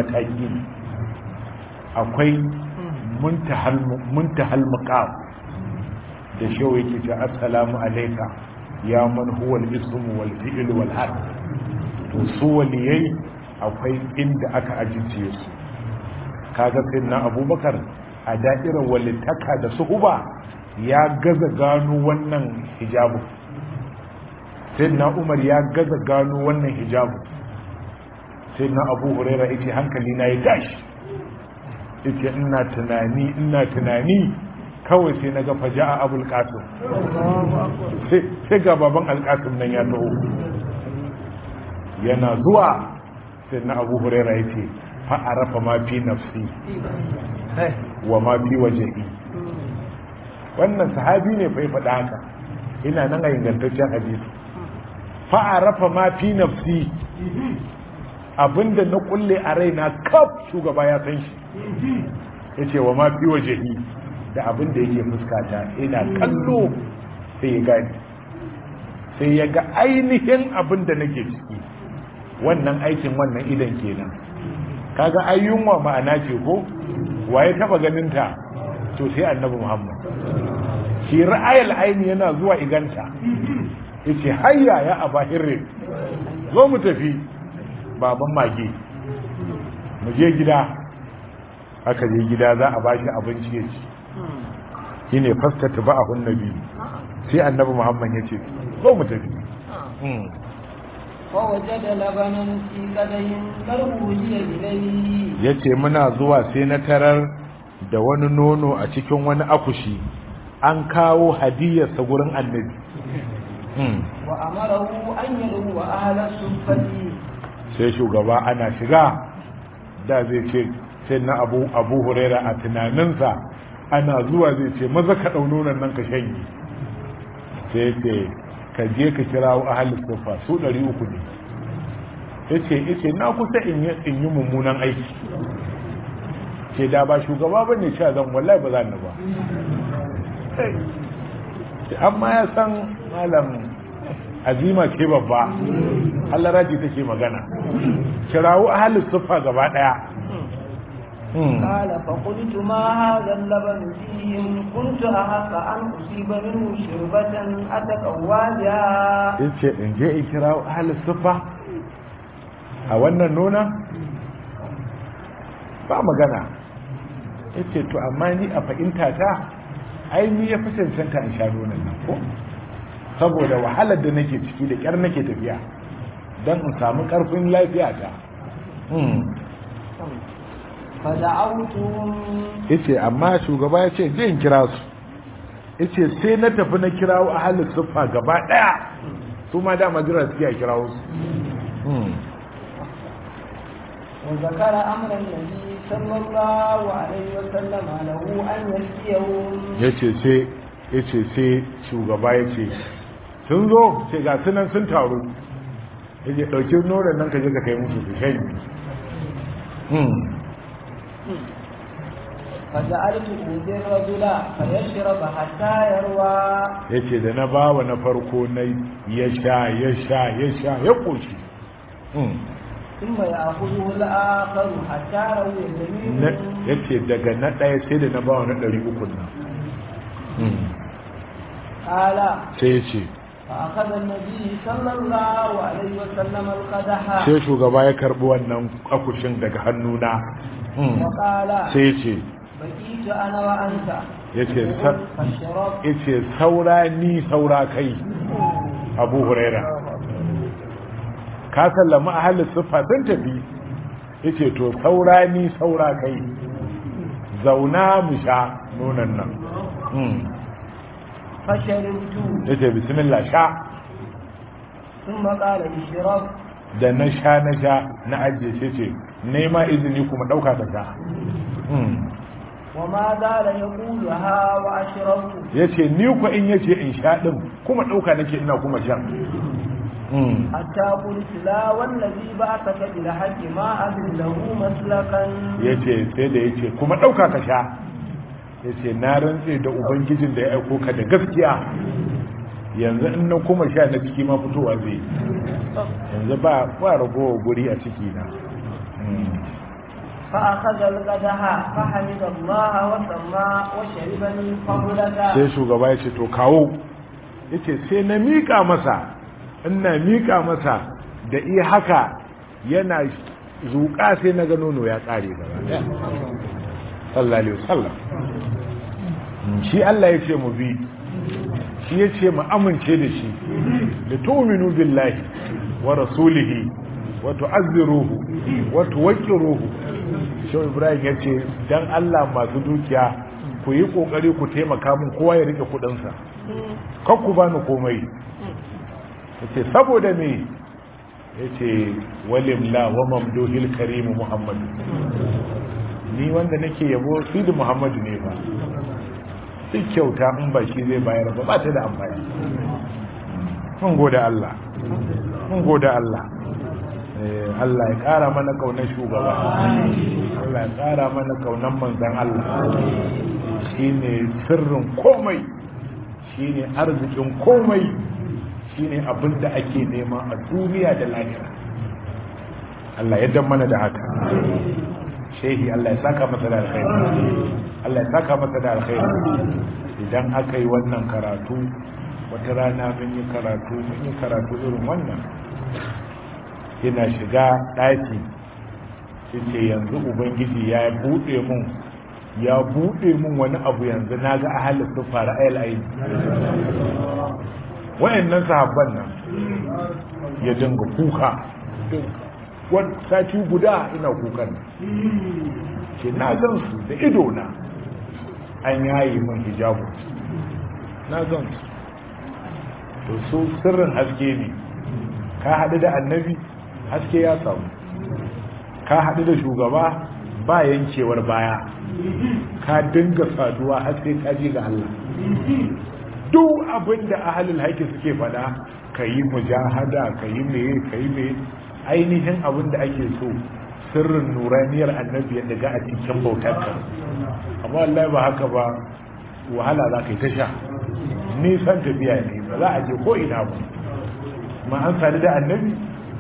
akwai muntahal maqam da shewa yake ce assalamu alayka ya man huwa al-ism wal fi'l wal harf. to su waliyai akwai inda aka ajiye su. kaga sayyidina Abubakar a da'irar walitaka da suhuba ya gaza gano wannan hijabu, sayyidina Umar ya gaza gano wannan hijabu. sayyidina Abu Huraira yace hankali na ya tashi, yace ina tunani kawai sai na ga faja'a abul qasim sai ga baban alqasim nan ya taho yana zuwa sai na abu huraira ya ce fa'arafa ma fi nafsi wa ma fi waje'i wannan sahabi ne fa ya faɗa haka ina nan a ingantaccen hadisi fa'arafa ma fi nafsi abinda na kulle a raina kaf shugaba ya san shi ya ce wa ma fi waje'i da abinda yake fuskata ina kallo sai ya gani sai ya ga ainihin abinda nake ciki wannan aikin wannan idan kenan kaga ayyunwa ma'ana ce ko waye taba ganin ta to sai annabi Muhammad shi ra'ayil aini yana zuwa iganta yace hayya ya abahirri zo mu tafi baban mage mu je gida aka je gida za a bashi abinci ya ci shine fastata ba'ahun nabi sai annabi Muhammad yace zo mu tafi فوجد لبنا في قدح قد وجد إليه yace muna zuwa sai na tarar da wani nono a cikin wani akushi an kawo hadiyarsa gurin annabi wa amarahu an yadu wa ahla suffati sai shugaba ana shiga da zai ce sai na abu huraira a tunaninsa ana zuwa zai ce maza ka ɗau nonon nan ka shanye sai ce ka je ka kirawo ahalin sufa su 300 ne yace na kusa in yi mummunan aiki ce da ba shugaba bane cewa zan wallahi ba zan ba amma ya san malam azima ce babba Allah raji take magana kirawo ahalin sufa gaba daya قال فقلت ما هذا اللبن فيهم كنت أحق أن أصيب منه شربة أتقوى بها yace in je in kirawo ahalin sufa a wannan nuna ba magana yace to amma ni a fahimta ta ai ni ya fi cancanta in sha nonon nan ko saboda wahalar da nake ciki da kyar nake tafiya don in samu karfin lafiya ta fada'autum yace amma shugaba ya ce je in kira su yace sai na tafi na kirawo ahalin suffa gaba daya su ma da majira suke a kirawo su وذكر أمر النبي صلى الله عليه وسلم له أن يسقيهم yace sai shugaba yace sun zo ce ga sunan sun taru yace dauki nonon nan ka je ka kai musu su shan فجعلت أوذي الرجل فيشرب حتى يروى yace da na bawa na farko na ya sha ya koshi ثم يأخذه الآخر حتى روي جميع yace daga na ɗaya sai da na bawa na 300 nan قال sai yace فأخذ النبي صلى الله عليه وسلم القدح sai shugaba ya karbi wannan akushin daga hannuna وقال sai yace بقيت أنا وأنت yace saura ni saura kai Abu Huraira ka sallama ahalin sufa sun tafi yace to saura ni saura kai zauna mu sha nonon nan فشربت yace bismillah sha ثم قال اشرب da na sha na ajiye sai ce nema izini kuma dauka ta sha وما زال يقولها واشربت yace ni ku in yace in sha din kuma dauka nake ina kuma sha حتى قلت لا والذي بعثك بالحق ما أدري له مسلكا yace sai da yace kuma dauka ka sha yace na rantse da ubangijin da ya aiko ka da gaskiya yanzu in na kuma sha na ciki ma fitowa zai yanzu ba ragowar guri a ciki na فأخذ القدح فحمد الله وسمى وشربني فضلك sai shugaba ya ce to kawo yace sai na mika masa ina mika masa da iya haka yana zuƙa sai na ga nono ya ƙare gaba daya sallallahu alaihi wasallam shi Allah ya ce mu bi shi ya ce mu amince da shi da tu'minu billahi wa rasulihi wa tu'azziruhu wa tuwaqqiruhu shi Ibrahim ya ce dan Allah masu dukiya ku yi kokari ku taimaka min kowa ya rike kudinsa kar ku bani komai yace saboda me yace walimla wa mamduhil karim muhammad ni wanda nake yabo sidi muhammad ne fa duk kyauta in ba shi zai bayar ba ta da amfani mun gode Allah mun gode Allah Allah ya ƙara mana kaunar shugaba Allah ya ƙara mana kaunar manzan Allah shine sirrin komai shine arzikin komai shine abin da ake nema a duniya da lahira Allah ya dan mana da haka shehi Allah ya saka masa da alkhairi Allah ya saka masa da alkhairi idan aka yi wannan karatu wata rana mun yi karatu irin wannan yana shiga ɗaki yace yanzu ubangiji ya buɗe mun wani abu yanzu na ga ahalin su fara ayal aini wayannan sahabban nan ya dinga kuka wani sati guda ina kukan ke na gan su da ido na an yayi min hijabu na gan su to su sirrin haske ne ka haɗu da annabi haske ya samu ka haɗu da shugaba ba yankewar baya ka dinga saduwa haske ka ji ga Allah duk abin da ahalul haƙi suke faɗa ka yi mujahada ka yi meye ainihin abin da ake so sirrin nuraniyar annabi ya daga a cikin bautarka amma Allah ba haka ba wahala za ka yi ta sha nisan tafiya ne ba za a je ko ina ba ma an sadu da annabi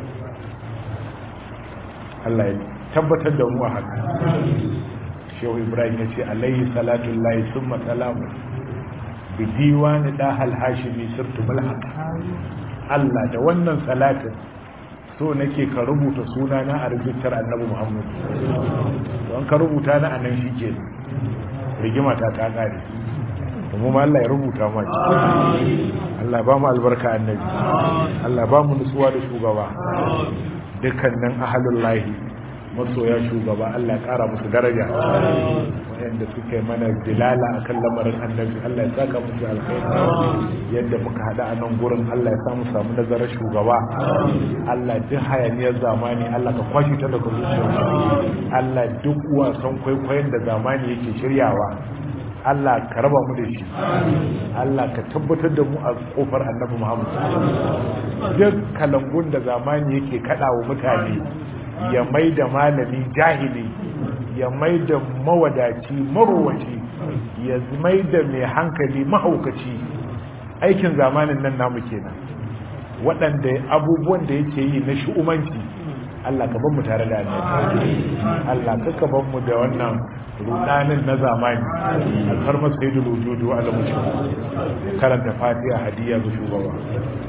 Allah ya tabbatar da mu a haka shehu ibrahim ya ce alayhi salatu lahi summa salamu bi diwani dahal hashimi sirtu mulhaq Allah da wannan salatin so nake ka rubuta sunana a rijistar annabi Muhammad don ka rubuta na anan shike rigima ta kare kuma Allah ya rubuta ma Allah ba mu albarka annabi Allah ba mu nutsuwa da shugaba dukkanin ahlul lahi masoya shugaba Allah ya kara musu daraja wanda suke mana dilala akan lamarin annabi Allah ya saka musu alkhairi yadda muka hada a nan gurin Allah ya samu nazarin shugaba Allah duk hayaniyar zamani Allah ka kwashi ta daga zuciya Allah duk wasan kwaikwayon da zamani yake shiryawa Allah ka raba mu da shi Allah ka tabbatar da mu a kofar annabi Muhammad duk kalangun da zamani yake kadawa mutane ya mai da malami jahili ya mai da mawadaci marowaci ya mai da mai hankali mahaukaci aikin zamanin nan namu kenan waɗanda abubuwan da yake yi na shi'umanci Allah ka ban mu tare da annabi Allah ka ban mu da wannan rudanin na zamani alfarma sayyidul wujudu ala mushrik karanta fatiha hadiya ga shugaba